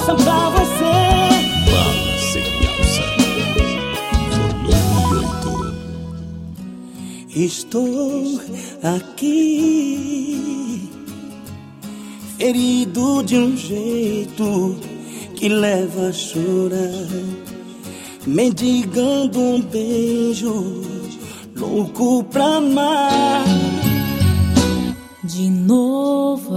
dança pra você. Bala sem alça, volume 8. Estou aqui, ferido de um jeito que leva a chorar, mendigando um beijo, louco pra amar. De novo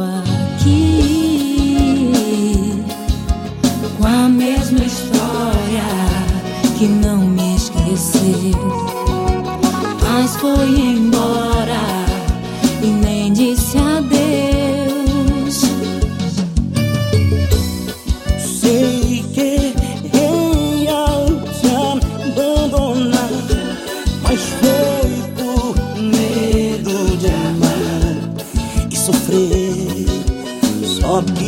aqui, com a mesma história que não me esqueceu, mas foi embora e nem disse adeus. Sei que errei ao te abandonar, mas foi por medo de amar e sofrer. Só que